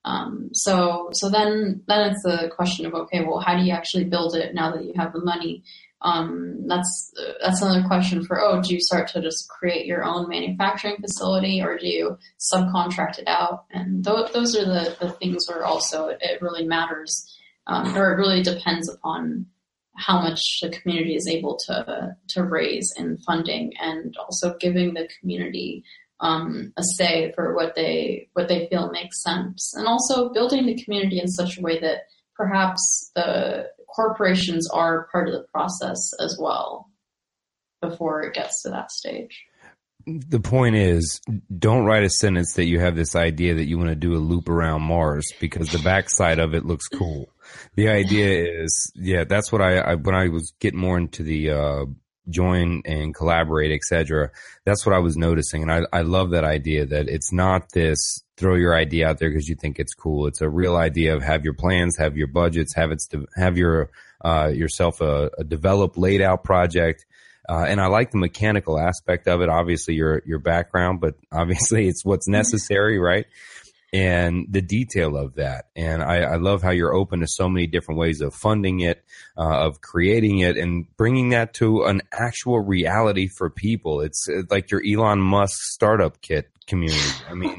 So then it's the question of, okay, well, how do you actually build it now that you have the money? That's another question for, do you start to just create your own manufacturing facility, or do you subcontract it out? And those are the things where also it really matters, or it really depends upon how much the community is able to raise in funding, and also giving the community a say for what they feel makes sense, and also building the community in such a way that perhaps the corporations are part of the process as well before it gets to that stage. The point is, don't write a sentence that you have this idea that you want to do a loop around Mars, because the backside of it looks cool. The idea is, that's what when I was getting more into the join and collaborate, etc., that's what I was noticing. And I love that idea that it's not this throw your idea out there because you think it's cool. It's a real idea of have your plans, have your budgets, have your yourself a developed, laid out project. And I like the mechanical aspect of it. Obviously your background, but obviously it's what's necessary, right? And the detail of that. And I love how you're open to so many different ways of funding it, of creating it, and bringing that to an actual reality for people. It's like your Elon Musk startup kit community. I mean,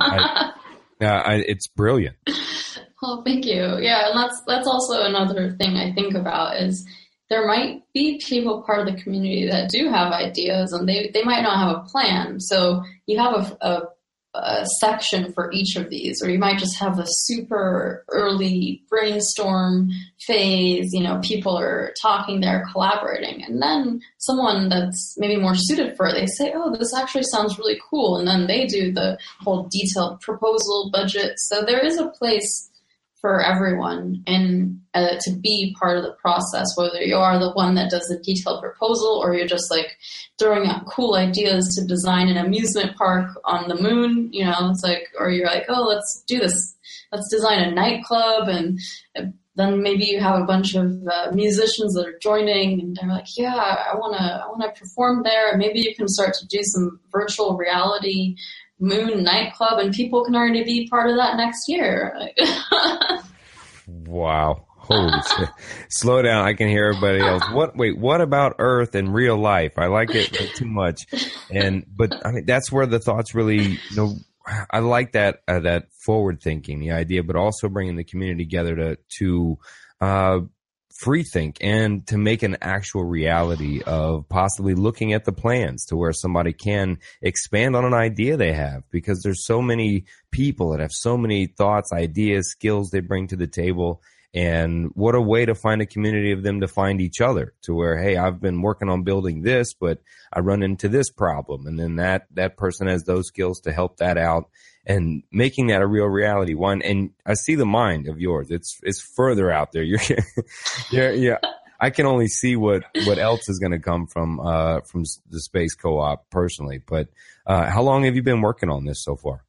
it's brilliant. Well, thank you. Yeah, and that's also another thing I think about is there might be people part of the community that do have ideas, and they might not have a plan. So you have a section for each of these, or you might just have a super early brainstorm phase, people are talking, they're collaborating, and then someone that's maybe more suited for it, they say, oh, this actually sounds really cool, and then they do the whole detailed proposal budget. So there is a place for everyone and to be part of the process, whether you are the one that does the detailed proposal or you're just like throwing out cool ideas to design an amusement park on the moon, it's like, or you're like, oh, let's do this. Let's design a nightclub. And then maybe you have a bunch of musicians that are joining and they're like, yeah, I want to perform there. And maybe you can start to do some virtual reality moon nightclub, and people can already be part of that next year. Wow. Holy shit. Slow down. I can hear everybody else. What about Earth in real life? I like it too much. But I mean, that's where the thoughts really, I like that forward thinking, the idea, but also bringing the community together to free think and to make an actual reality of possibly looking at the plans to where somebody can expand on an idea they have, because there's so many people that have so many thoughts, ideas, skills they bring to the table. And what a way to find a community of them to find each other, to where, hey, I've been working on building this, but I run into this problem. And then that person has those skills to help that out and making that a real reality. One, and I see the mind of yours. It's further out there. Yeah. I can only see what else is going to come from the Space Co-op personally. But how long have you been working on this so far?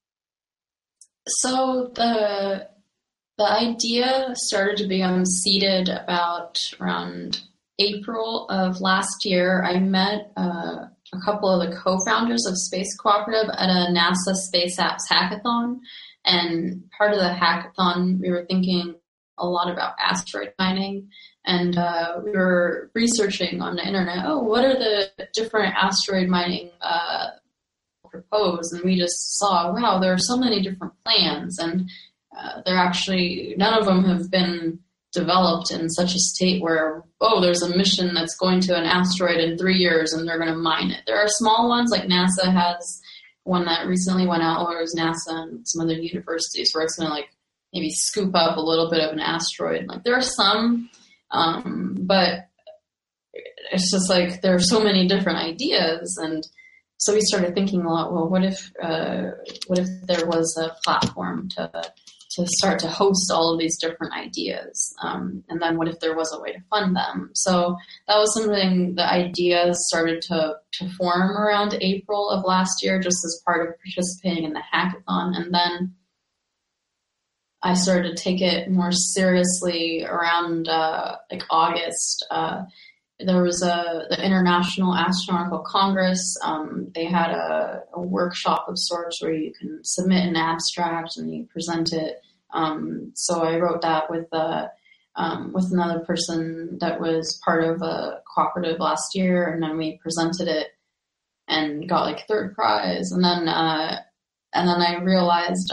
So the idea started to become seeded about around April of last year. I met a a couple of the co-founders of Space Cooperative at a NASA Space Apps hackathon. And part of the hackathon, we were thinking a lot about asteroid mining. And we were researching on the internet, what are the different asteroid mining proposed? And we just saw, wow, there are so many different plans. And they're actually, none of them have been developed in such a state where, there's a mission that's going to an asteroid in 3 years and they're going to mine it. There are small ones, like NASA has one that recently went out, or it was NASA and some other universities, where it's going to like maybe scoop up a little bit of an asteroid. Like there are some, but it's just like there are so many different ideas. And so we started thinking a lot, what if there was a platform to start to host all of these different ideas? And then what if there was a way to fund them? So that was something, the ideas started to form around April of last year, just as part of participating in the hackathon. And then I started to take it more seriously around like August. There was the International Astronautical Congress. They had a workshop of sorts where you can submit an abstract and you present it. So I wrote that with another person that was part of a cooperative last year, and then we presented it and got like third prize. And then I realized,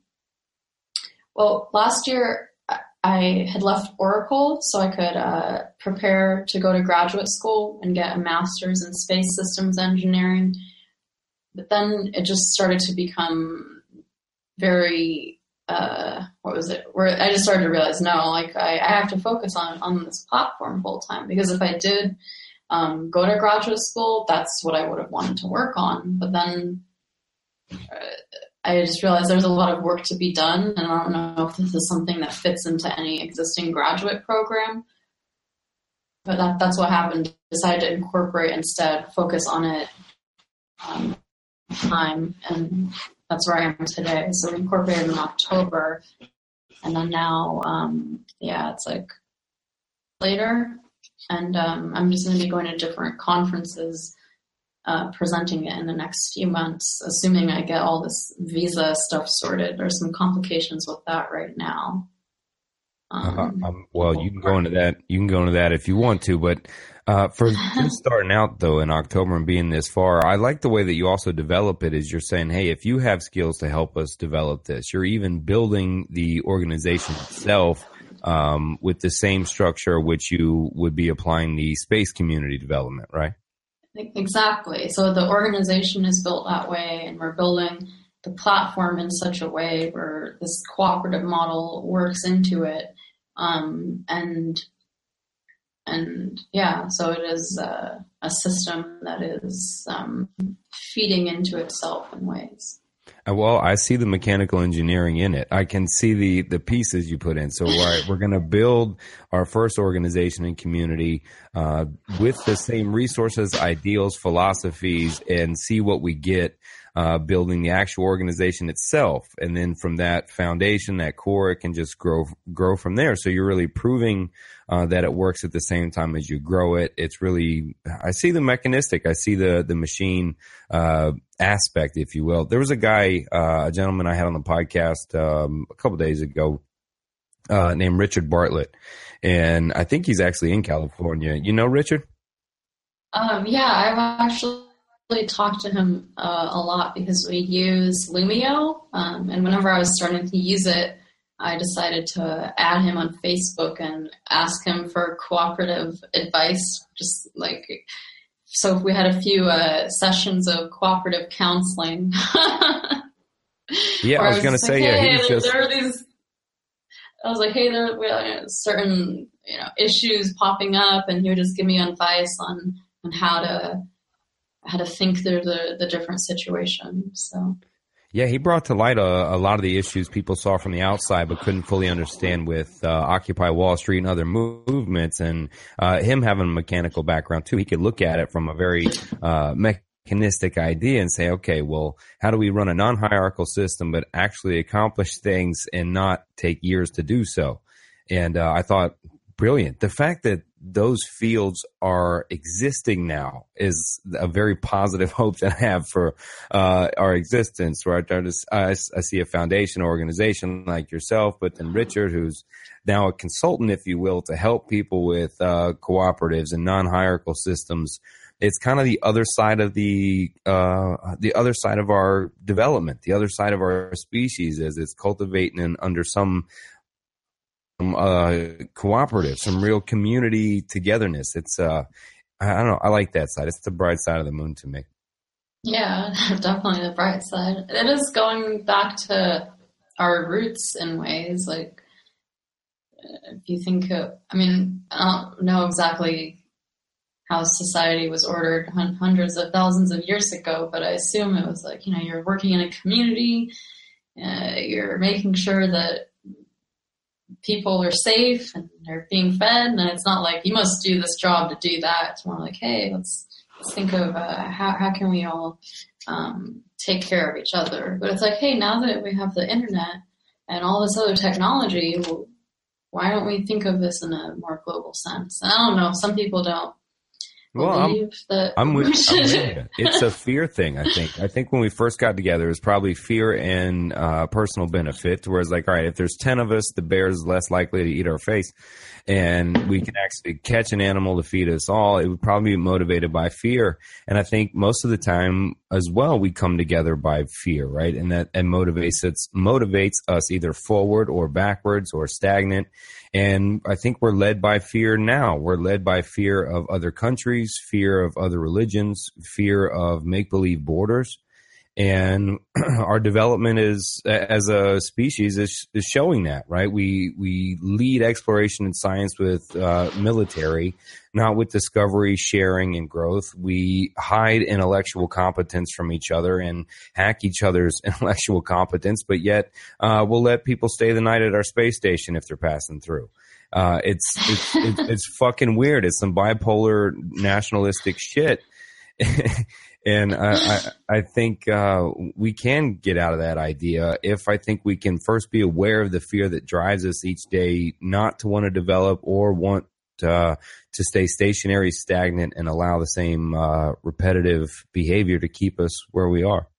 last year I had left Oracle so I could prepare to go to graduate school and get a master's in space systems engineering. But then it just started to become very, where I just started to realize, I have to focus on this platform full time, because if I did go to graduate school, that's what I would have wanted to work on. But then I just realized there's a lot of work to be done, and I don't know if this is something that fits into any existing graduate program. But that's what happened. Decided to incorporate instead, focus on it time, and that's where I am today. So we incorporated in October, and then now, it's like later, and I'm just going to be going to different conferences, presenting it in the next few months, assuming I get all this visa stuff sorted. There's some complications with that right now. Well, you can go into that. You can go into that if you want to, but for just starting out though in October and being this far, I like the way that you also develop it. Is you're saying, hey, if you have skills to help us develop this, you're even building the organization itself with the same structure which you would be applying the space community development, right? Exactly. So the organization is built that way, and we're building the platform in such a way where this cooperative model works into it. So it is a system that is feeding into itself in ways. Well, I see the mechanical engineering in it. I can see the pieces you put in. So we're going to build our first organization and community with the same resources, ideals, philosophies, and see what we get building the actual organization itself. And then from that foundation, that core, it can just grow from there. So you're really proving that it works at the same time as you grow it. It's really, I see the mechanistic, I see the machine aspect, if you will. There was a guy, a gentleman I had on the podcast a couple days ago named Richard Bartlett. And I think he's actually in California. You know Richard? I've actually talked to him a lot because we use Lumio. And whenever I was starting to use it, I decided to add him on Facebook and ask him for cooperative advice. Just like, so if we had a few sessions of cooperative counseling. Yeah, I was going to say, there are these. I was like, hey, there are certain issues popping up, and he would just give me advice on how to think through the different situations. So. Yeah, he brought to light a lot of the issues people saw from the outside but couldn't fully understand with Occupy Wall Street and other movements. And him having a mechanical background, too, he could look at it from a very mechanistic idea and say, okay, well, how do we run a non-hierarchical system but actually accomplish things and not take years to do so? And I thought, brilliant. The fact that those fields are existing now is a very positive hope that I have for our existence. Right, I see a foundation organization like yourself, but then Richard, who's now a consultant, if you will, to help people with cooperatives and non-hierarchical systems. It's kind of the other side of the other side of our development, the other side of our species, is it's cultivating and under some cooperative, some real community togetherness. It's I don't know, I like that side. It's the bright side of the moon to me. Yeah, definitely the bright side. It is going back to our roots in ways. Like, if you think of, I mean, I don't know exactly how society was ordered hundreds of thousands of years ago, but I assume it was like, you're working in a community, you're making sure that people are safe and they're being fed, and it's not like you must do this job to do that. It's more like, hey, let's think of how can we all take care of each other. But it's like, hey, now that we have the internet and all this other technology, well, why don't we think of this in a more global sense? And I don't know, some people don't. Well, I'm with you. It's a fear thing, I think. I think when we first got together, it was probably fear and personal benefit, whereas like, all right, if there's 10 of us, the bear is less likely to eat our face, and we can actually catch an animal to feed us all. It would probably be motivated by fear. And I think most of the time as well, we come together by fear, right? And that motivates us either forward or backwards or stagnant. And I think we're led by fear now. We're led by fear of other countries, fear of other religions, fear of make-believe borders. And our development is, as a species, is showing that, right? We lead exploration and science with military, not with discovery, sharing, and growth. We hide intellectual competence from each other and hack each other's intellectual competence, but yet we'll let people stay the night at our space station if they're passing through. It's fucking weird. It's some bipolar nationalistic shit. And I think we can get out of that idea if I think we can first be aware of the fear that drives us each day not to want to develop or want to stay stationary, stagnant, and allow the same repetitive behavior to keep us where we are.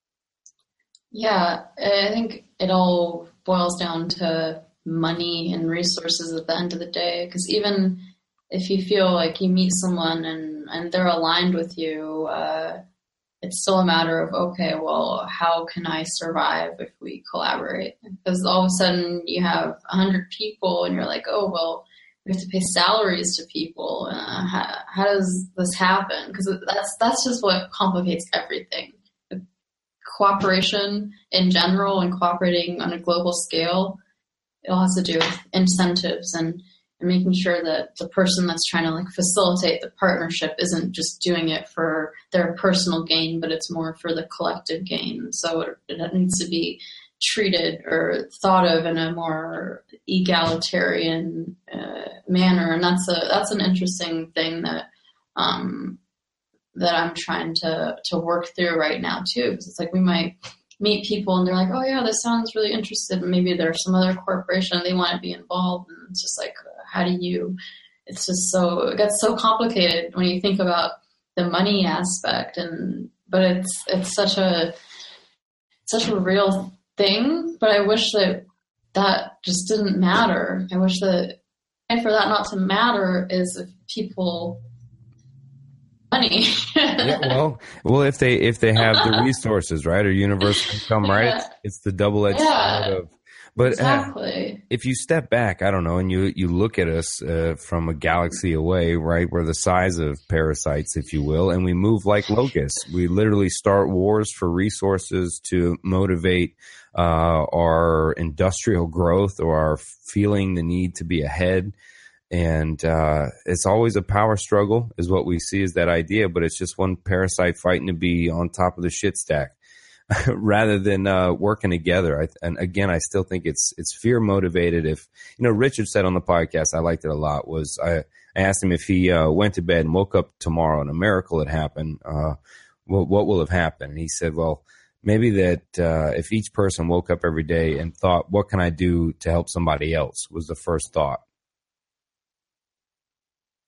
Yeah, I think it all boils down to money and resources at the end of the day, because even if you feel like you meet someone and they're aligned with you, it's still a matter of, okay, well, how can I survive if we collaborate? Because all of a sudden you have 100 people and you're like, oh, well, we have to pay salaries to people. How does this happen? Because that's just what complicates everything. Cooperation in general and cooperating on a global scale, it all has to do with incentives and making sure that the person that's trying to like facilitate the partnership isn't just doing it for their personal gain, but it's more for the collective gain. So it needs to be treated or thought of in a more egalitarian manner, and that's an interesting thing that I'm trying to work through right now too. Because it's like we might meet people and they're like, oh yeah, this sounds really interested. And maybe there's some other corporation and they want to be involved, and it's just like, how do you? It's just it gets so complicated when you think about the money aspect, but it's such a real thing. But I wish that just didn't matter. I wish that, and for that not to matter is if people money. Yeah, well, if they have the resources, right, or universal income, right, Yeah. it's the double-edged sword of. But exactly. If you step back, I don't know, and you look at us from a galaxy away, right? We're the size of parasites, if you will, and we move like locusts. We literally start wars for resources to motivate our industrial growth or our feeling the need to be ahead. And it's always a power struggle is what we see as that idea, but it's just one parasite fighting to be on top of the shit stack. Rather than working together. And again, I still think it's fear motivated. If, Richard said on the podcast, I liked it a lot, was I asked him if he went to bed and woke up tomorrow and a miracle had happened, what will have happened? And he said, well, maybe that if each person woke up every day and thought, what can I do to help somebody else, was the first thought.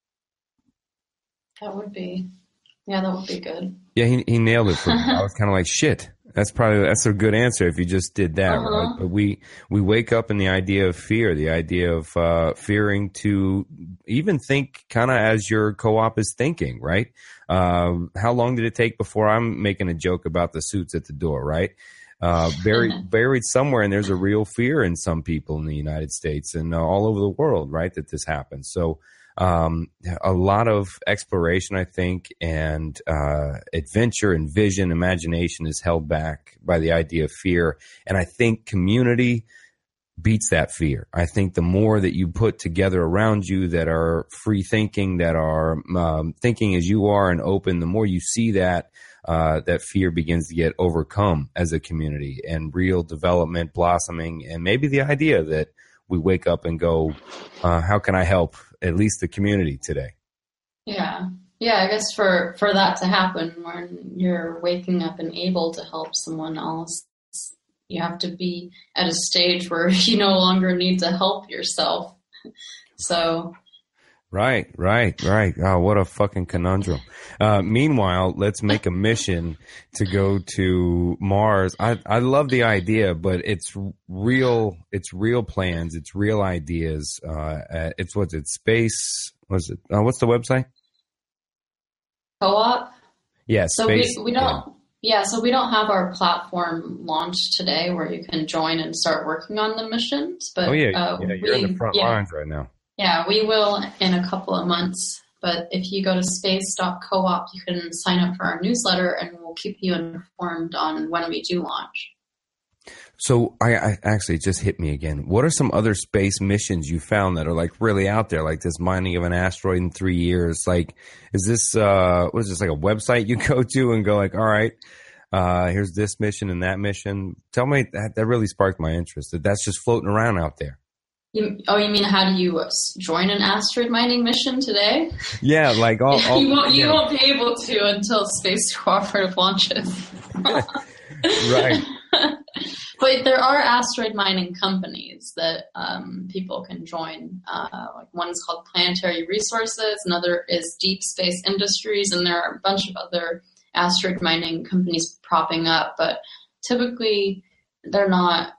That would be good. Yeah, he nailed it for me. I was kind of like, shit. That's a good answer if you just did that, right? But we wake up in the idea of fear, the idea of fearing to even think kind of as your co-op is thinking, right? How long did it take before I'm making a joke about the suits at the door, right? Buried somewhere, and there's a real fear in some people in the United States and all over the world, right, that this happens. So a lot of exploration, I think, and adventure and vision, imagination is held back by the idea of fear. And I think community beats that fear. I think the more that you put together around you that are free thinking, that are thinking as you are and open, the more you see that, that fear begins to get overcome as a community and real development blossoming. And maybe the idea that we wake up and go, how can I help at least the community today? Yeah. I guess for that to happen, when you're waking up and able to help someone else, you have to be at a stage where you no longer need to help yourself. So. Right. Oh, what a fucking conundrum. Meanwhile, let's make a mission to go to Mars. I love the idea, but it's real plans. It's real ideas. Space. What's the website? Co-op? Yeah. So space, we don't. Yeah, so we don't have our platform launched today where you can join and start working on the missions. But you're in the front lines right now. Yeah, we will in a couple of months. But if you go to space.coop, you can sign up for our newsletter and we'll keep you informed on when we do launch. So I actually just hit me again. What are some other space missions you found that are like really out there, like this mining of an asteroid in 3 years? Like, is this, what is this, like a website you go to and go like, all right, here's this mission and that mission? Tell me, that really sparked my interest. That's just floating around out there. You mean how do you join an asteroid mining mission today? Yeah, like you won't be able to until Space Cooperative launches. Right. But there are asteroid mining companies that people can join. Like one's called Planetary Resources, another is Deep Space Industries, and there are a bunch of other asteroid mining companies propping up. But typically, there's not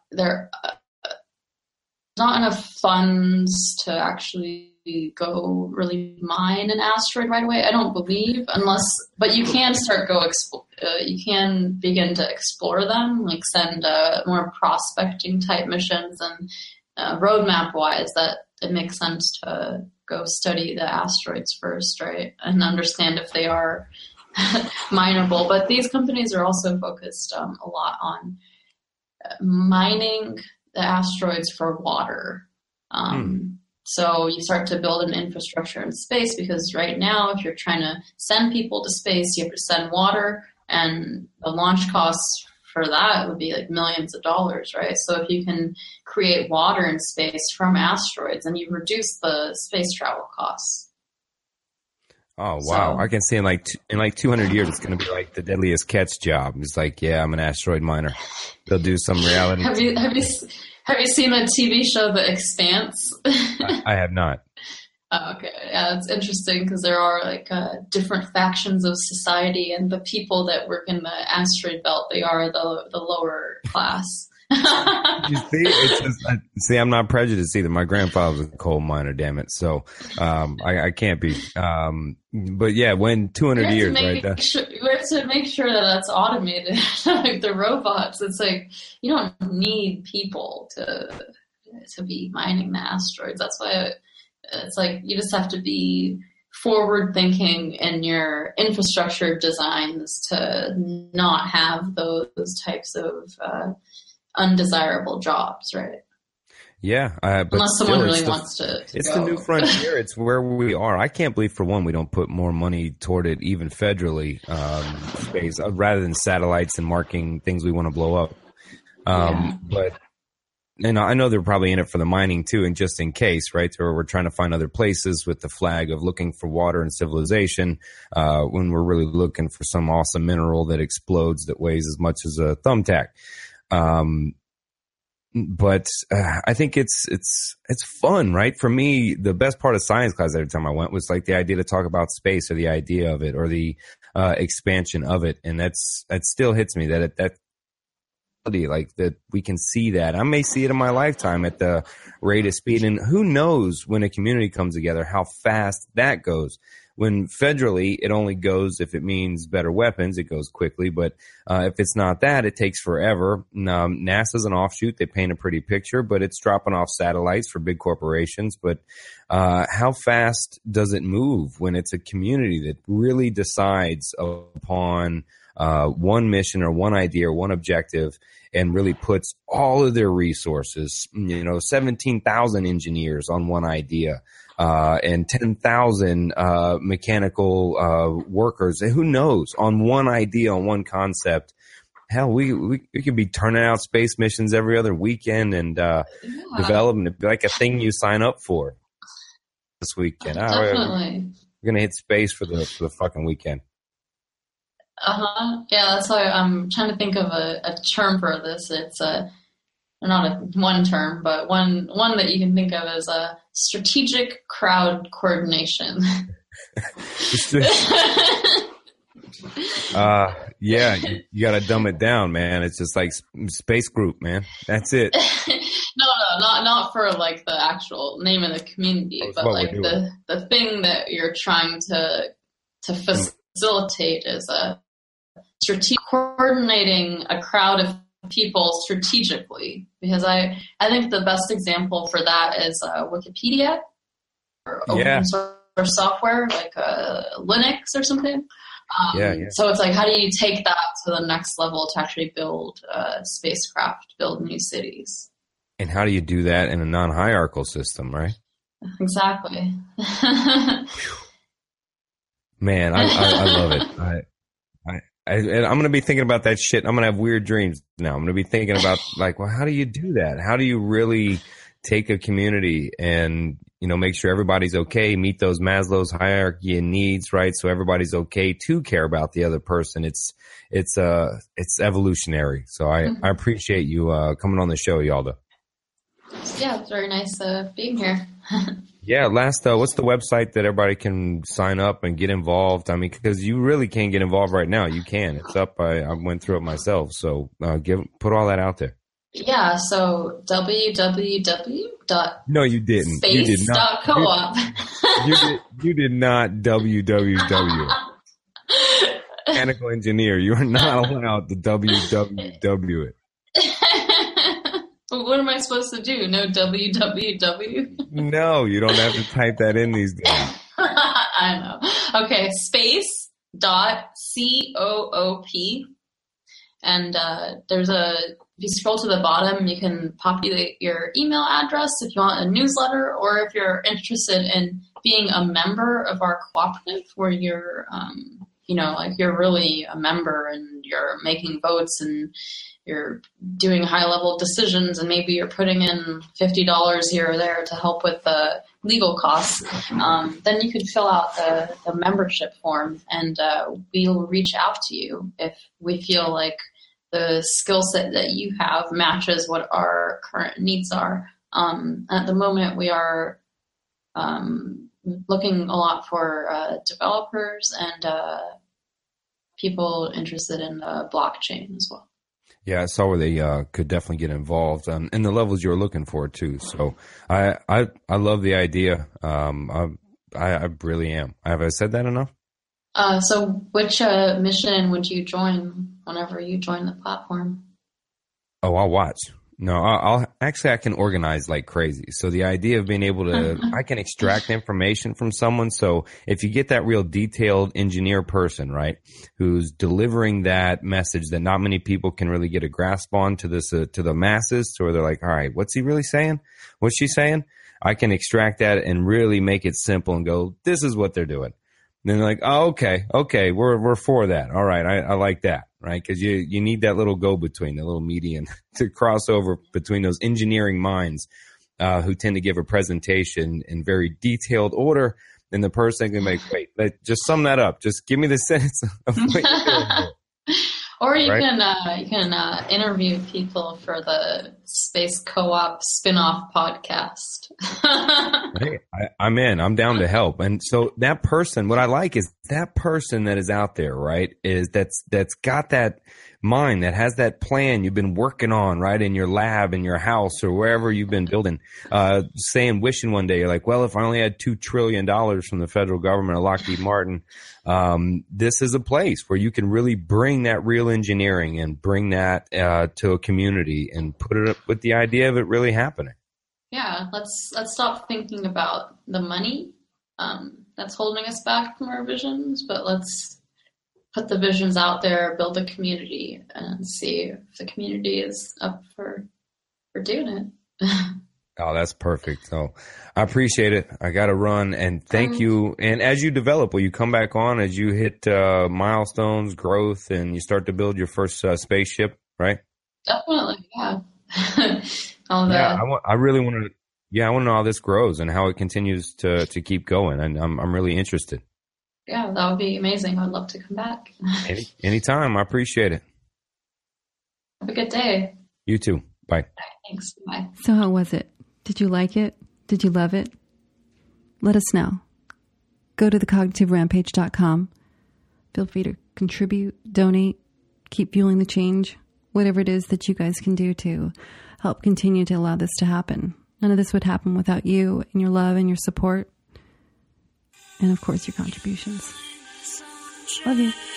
enough funds to actually go really mine an asteroid right away. I don't believe, but you can you can begin to explore them, like send more prospecting type missions, and roadmap wise, that it makes sense to go study the asteroids first, right, and understand if they are mineable. But these companies are also focused a lot on mining the asteroids for water. So you start to build an infrastructure in space, because right now, if you're trying to send people to space, you have to send water, and the launch costs for that would be like millions of dollars, right? So if you can create water in space from asteroids, then you reduce the space travel costs. Oh, wow. So, I can see in like 200 years, it's going to be like the Deadliest Catch job. It's like, yeah, I'm an asteroid miner. They'll do some reality. Have you seen the TV show The Expanse? I have not. Oh, okay. Yeah, it's interesting because there are like different factions of society, and the people that work in the asteroid belt, they are the lower class. You see, I'm not prejudiced either. My grandfather was a coal miner, damn it. So I can't be. But yeah, when 200 years, right? We have to make sure that that's automated. Like the robots, it's like you don't need people to be mining the asteroids. That's why it's like you just have to be forward thinking in your infrastructure designs to not have those types of undesirable jobs, right? Yeah, but unless someone really wants to it's go. The new frontier. It's where we are. I can't believe, for one, we don't put more money toward it, even federally, space, rather than satellites and marking things we want to blow up. But I know they're probably in it for the mining too, and just in case, right? Or we're trying to find other places with the flag of looking for water and civilization, when we're really looking for some awesome mineral that explodes that weighs as much as a thumbtack. But I think it's fun, right? For me, the best part of science class every time I went was like the idea to talk about space or the idea of it or the expansion of it. And that still hits me that like that we can see that. I may see it in my lifetime at the rate of speed. And who knows when a community comes together, how fast that goes. When federally, it only goes if it means better weapons. It goes quickly. But if it's not that, it takes forever. NASA's an offshoot. They paint a pretty picture, but it's dropping off satellites for big corporations. But how fast does it move when it's a community that really decides upon one mission or one idea or one objective and really puts all of their resources, 17,000 engineers on one idea. And 10,000 mechanical workers, who knows, on one idea, on one concept. Hell, we could be turning out space missions every other weekend and developing it like a thing you sign up for this weekend. Definitely. We're gonna hit space for the fucking weekend. Yeah, that's why I'm trying to think of a term for this. It's not one term, but one that you can think of as a strategic crowd coordination. Yeah, you got to dumb it down, man. It's just like space group, man. That's it. No, not for like the actual name of the community, but like the thing that you're trying to facilitate is a strategic coordinating a crowd of people strategically, because I think the best example for that is Wikipedia or open source software like Linux or something. So it's like, how do you take that to the next level to actually build spacecraft, build new cities? And how do you do that in a non-hierarchical system, right? Exactly. Man, I love it. I'm going to be thinking about that shit. I'm going to have weird dreams now. I'm going to be thinking about like, well, how do you do that? How do you really take a community and, make sure everybody's okay, meet those Maslow's hierarchy and needs, right? So everybody's okay to care about the other person. It's evolutionary. So I appreciate you coming on the show, Yalda. Yeah, it's very nice being here. Yeah, what's the website that everybody can sign up and get involved? I mean, because you really can't get involved right now. You can. It's up. I went through it myself. So put all that out there. Yeah, so www. No, you didn't. You did not. Co-op. You did not www. Mechanical engineer. You are not allowed to www it. What am I supposed to do? No www? No, you don't have to type that in these days. I know. Okay, space.coop. And if you scroll to the bottom, you can populate your email address if you want a newsletter, or if you're interested in being a member of our cooperative where you're, you're really a member and you're making votes and you're doing high-level decisions, and maybe you're putting in $50 here or there to help with the legal costs, then you could fill out the membership form, and we'll reach out to you if we feel like the skill set that you have matches what our current needs are. At the moment, we are looking a lot for developers and people interested in blockchain as well. Yeah, I saw where they could definitely get involved in the levels you're looking for too. So I love the idea. I really am. Have I said that enough? So which mission would you join whenever you join the platform? Oh, I'll watch. No, I can organize like crazy. So the idea of being able to, I can extract information from someone. So if you get that real detailed engineer person, right, who's delivering that message that not many people can really get a grasp on to this, to the masses, so they're like, all right, what's he really saying? What's she saying? I can extract that and really make it simple and go, this is what they're doing. And then they're like, oh, okay, we're for that. All right, I like that, right? Because you need that little go-between, the little median to cross over between those engineering minds who tend to give a presentation in very detailed order, and the person can make, just sum that up. Just give me the sentence of what you're doing. Or you right? can interview people for the Space Co-op spin-off podcast. Hey, I'm in. I'm down to help. And so that person, what I like is that person that is out there, right? Is that's got that mind, that has that plan you've been working on, right, in your lab, in your house, or wherever you've been building, wishing one day, you're like, well, if I only had $2 trillion from the federal government or Lockheed Martin, this is a place where you can really bring that real engineering and bring that to a community and put it up with the idea of it really happening. Yeah, let's stop thinking about the money that's holding us back from our visions, but let's put the visions out there, build a community, and see if the community is up for doing it. Oh, that's perfect. So I appreciate it. I got to run, and thank you. And as you develop, will you come back on as you hit milestones, growth, and you start to build your first spaceship, right? Definitely, yeah. I really want to. Yeah, I want to know how this grows and how it continues to keep going, and I'm really interested. Yeah, that would be amazing. I'd love to come back. Anytime. I appreciate it. Have a good day. You too. Bye. Thanks. Bye. So how was it? Did you like it? Did you love it? Let us know. Go to thecognitiveраmpage.com. Feel free to contribute, donate, keep fueling the change, whatever it is that you guys can do to help continue to allow this to happen. None of this would happen without you and your love and your support. And of course, your contributions. Love you.